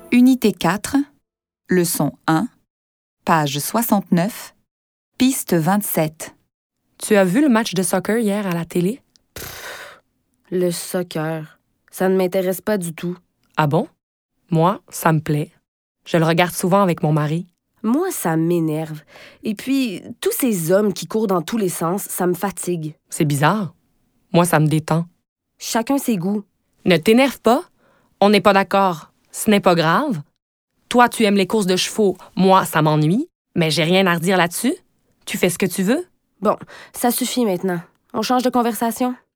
Unité 4, leçon 1, page 69, piste 27. Tu as vu le match de soccer hier à la télé? Le soccer, ça ne m'intéresse pas du tout. Ah bon? Moi, ça me plaît. Je le regarde souvent avec mon mari. Moi, ça m'énerve. Et puis, tous ces hommes qui courent dans tous les sens, ça me fatigue. C'est bizarre. Moi, ça me détend. Chacun ses goûts. Ne t'énerve pas. On n'est pas d'accord. Ce n'est pas grave. Toi, tu aimes les courses de chevaux. Moi, ça m'ennuie. Mais j'ai rien à redire là-dessus. Tu fais ce que tu veux. Bon, ça suffit maintenant. On change de conversation?